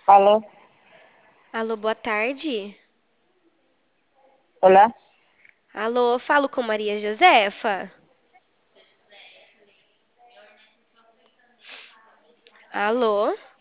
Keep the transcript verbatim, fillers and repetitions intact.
Alô? Alô, boa tarde. Olá? Alô, falo com Maria Josefa. Alô?